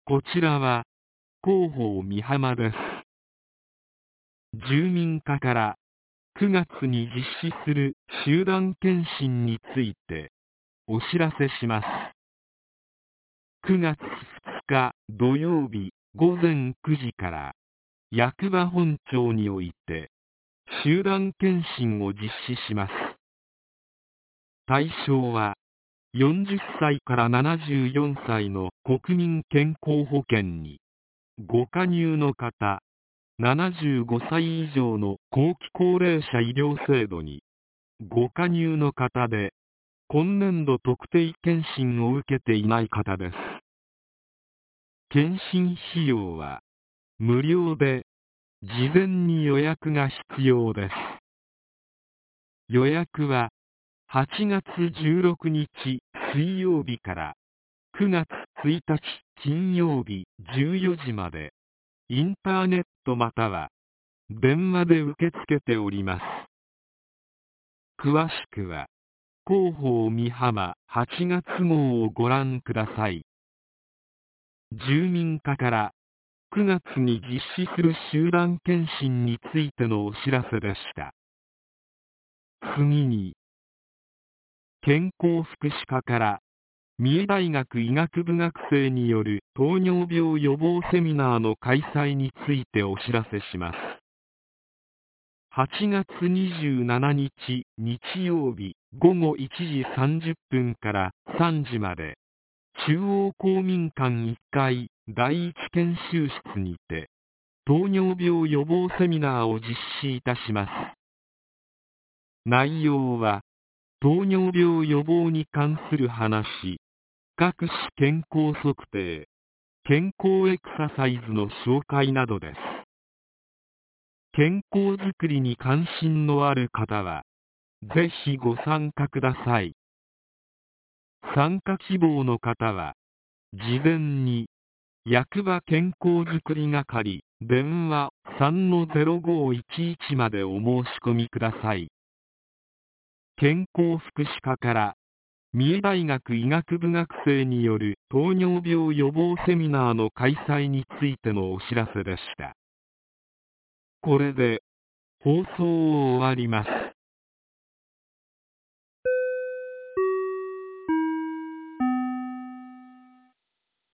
こちらは広報美浜です。住民課から9月に実施する集団検診についてお知らせします。9月2日土曜日午前9時から役場本庁において集団検診を実施します。対象は40歳から74歳の国民健康保険にご加入の方、75歳以上の後期高齢者医療制度にご加入の方で、今年度特定健診を受けていない方です。検診費用は無料で、事前に予約が必要です。予約は8月16日水曜日から9月1日金曜日14時まで、インターネットまたは電話で受け付けております。詳しくは広報美浜8月号をご覧ください。住民課から9月に実施する集団検診についてのお知らせでした。次に、健康福祉課から三重大学医学部学生による糖尿病予防セミナーの開催についてお知らせします。8月27日日曜日午後1時30分から3時まで、中央公民館1階第一研修室にて、糖尿病予防セミナーを実施いたします。内容は、糖尿病予防に関する話、各種健康測定、健康エクササイズの紹介などです。健康づくりに関心のある方は、ぜひご参加ください。参加希望の方は、事前に、役場健康づくり係、電話 3-0511 までお申し込みください。健康福祉課から、三重大学医学部学生による糖尿病予防セミナーの開催についてのお知らせでした。これで放送を終わります。